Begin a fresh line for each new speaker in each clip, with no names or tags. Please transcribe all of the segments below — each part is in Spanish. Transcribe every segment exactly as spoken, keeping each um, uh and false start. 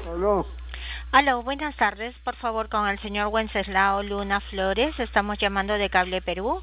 Aló,
Aló, buenas tardes. Por favor, con el señor Wenceslao Luna Flores. Estamos llamando de Cable Perú.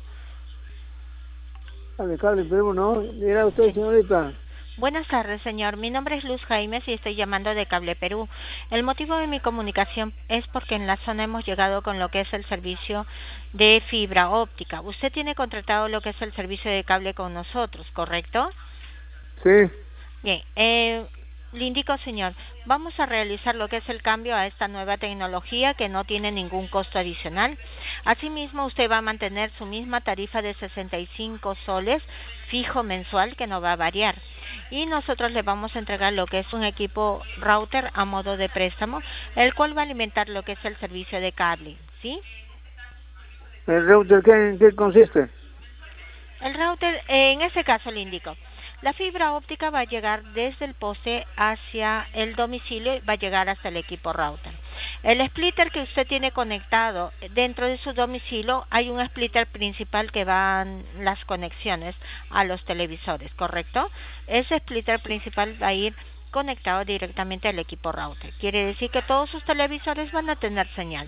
al cable Perú, ¿no? Dirá usted,
Sí.
señorita.
Buenas tardes, señor. Mi nombre es Luz Jaimes y estoy llamando de Cable Perú. El motivo de mi comunicación es porque en la zona hemos llegado con lo que es el servicio de fibra óptica. Usted tiene contratado lo que es el servicio de cable con nosotros, ¿correcto?
Sí,
Bien, eh, le indico, señor, vamos a realizar lo que es el cambio a esta nueva tecnología que no tiene ningún costo adicional. Asimismo, usted va a mantener su misma tarifa de sesenta y cinco soles fijo mensual que no va a variar. Y nosotros le vamos a entregar lo que es un equipo router a modo de préstamo, el cual va a alimentar lo que es el servicio de cable, ¿sí?
el router, ¿qué, ¿en qué consiste?
El router, eh, en este caso le indico, la fibra óptica va a llegar desde el poste hacia el domicilio y va a llegar hasta el equipo router. El splitter que usted tiene conectado dentro de su domicilio, hay un splitter principal que van las conexiones a los televisores, ¿correcto? Ese splitter principal va a ir conectado directamente al equipo router. Quiere decir que todos sus televisores van a tener señal.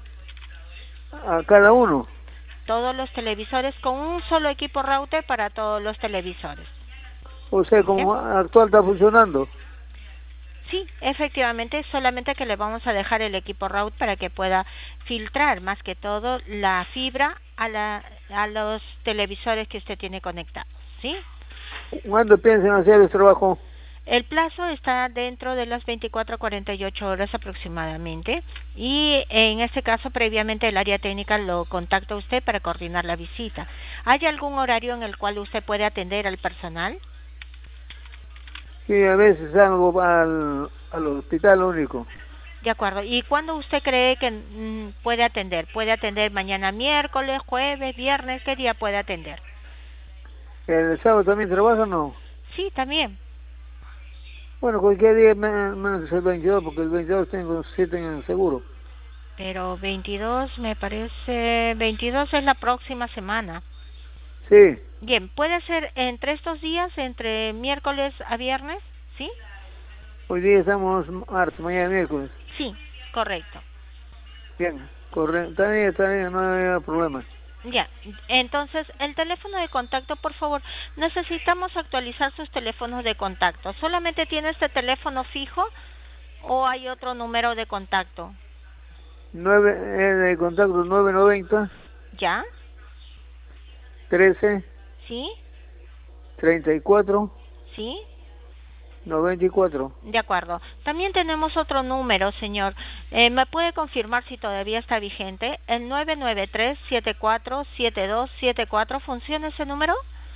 A cada uno.
Todos los televisores con un solo equipo router para todos los televisores.
O sea,
¿Bien?
como actual está funcionando.
Sí, efectivamente, solamente que le vamos a dejar el equipo route para que pueda filtrar más que todo la fibra a, la, a los televisores que usted tiene conectados, ¿sí?
¿Cuándo piensan hacer el trabajo?
El plazo está dentro de las veinticuatro a cuarenta y ocho horas aproximadamente y en este caso previamente el área técnica lo contacta a usted para coordinar la visita. ¿Hay algún horario en el cual usted puede atender al personal?
Sí, a veces salgo al, al hospital único.
De acuerdo. ¿Y cuándo usted cree que mm, puede atender? ¿Puede atender mañana miércoles, jueves, viernes? ¿Qué día puede atender?
¿El sábado también trabaja o no?
Sí, también.
Bueno, cualquier día men- menos el veintidós, porque el veintidós tengo siete en el seguro.
Pero veintidós me parece... veintidós es la próxima semana.
Sí,
Bien, ¿puede ser entre estos días, entre miércoles a viernes? ¿Sí?
hoy día estamos martes, mañana miércoles.
Sí, correcto.
Bien, correcto. Está bien, está bien, no hay problema.
Ya, entonces el teléfono de contacto, por favor, necesitamos actualizar sus teléfonos de contacto. ¿Solamente tiene este teléfono fijo o hay otro número de contacto?
nueve eh, de contacto nueve noventa
¿Ya?
trece
¿Sí?
treinta y cuatro
¿Sí?
noventa y cuatro.
De acuerdo. También tenemos otro número, señor. Eh, ¿Me puede confirmar si todavía está vigente? El nueve nueve tres siete cuatro siete dos siete cuatro. ¿Funciona ese número?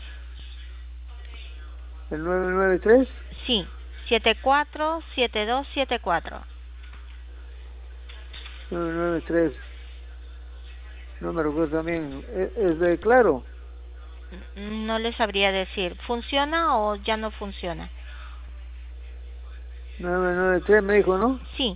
El nueve nueve tres
Sí. siete cuatro siete dos siete cuatro.
nueve nueve tres. No me recuerdo también. Es, es de Claro.
No le sabría decir. ¿Funciona o ya no funciona?
nueve nueve tres me dijo, ¿no?
Sí.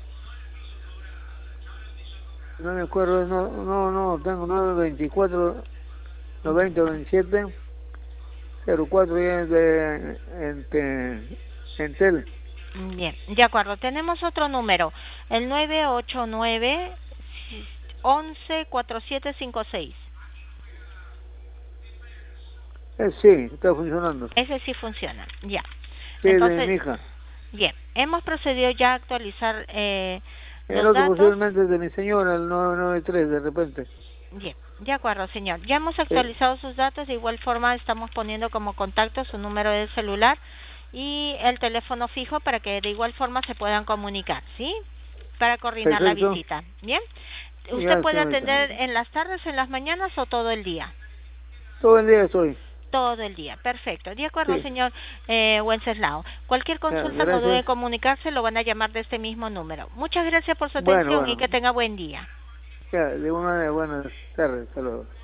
No me acuerdo, no, no, no, tengo nueve veinticuatro noventa veintisiete cero cuatro ya es de en, Entel.
Bien, de acuerdo. Tenemos otro número. El nueve ocho nueve once cuatro siete cinco seis.
Eh, sí, está funcionando.
Ese sí funciona. Ya.
Sí, de
Entonces,
mi hija.
bien, hemos procedido ya a actualizar eh,
El
los
otro
datos.
posiblemente es de mi señora, el nueve nueve tres de repente.
Bien, de acuerdo, señor. Ya hemos
Sí,
actualizado sus datos. De igual forma, estamos poniendo como contacto su número de celular y el teléfono fijo para que de igual forma se puedan comunicar, ¿sí? Para coordinar la
perfecto.
visita. Bien. ¿Usted
Ya,
puede
señorita.
atender en las tardes, en las mañanas o todo el día?
Todo el día estoy.
Todo el día, perfecto. De acuerdo,
Sí,
señor eh, Wenceslao. Cualquier
ya,
consulta no dude
gracias.
en comunicarse, lo van a llamar de este mismo número. Muchas gracias por su
Bueno,
atención y que
bueno.
tenga buen día.
Ya, de una buenas tardes. Hasta luego.